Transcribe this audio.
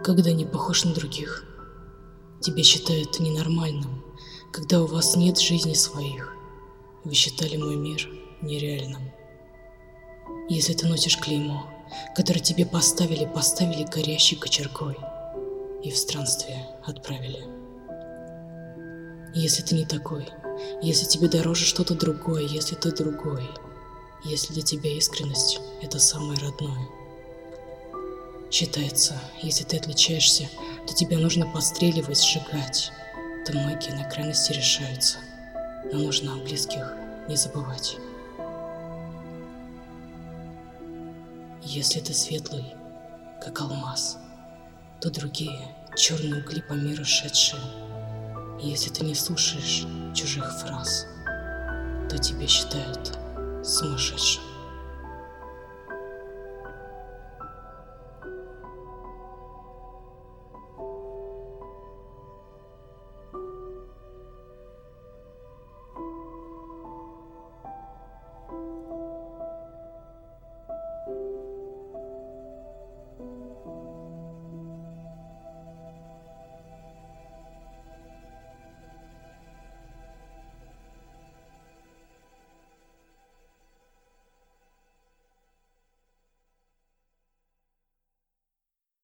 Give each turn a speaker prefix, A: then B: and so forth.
A: когда не похож на других. Тебя считают ненормальным, когда у вас нет жизни своих. Вы считали мой мир нереальным. Если ты носишь клеймо, которое тебе поставили горящей кочергой и в странствие отправили. Если ты не такой, если тебе дороже что-то другое, если ты другой, если для тебя искренность — это самое родное. Считается, если ты отличаешься, то тебя нужно подстреливать, сжигать. То многие на крайности решаются, но нужно о близких не забывать. Если ты светлый, как алмаз, то другие — черные угли по миру шедшие. Если ты не слушаешь чужих фраз, то тебя считают сумасшедшим.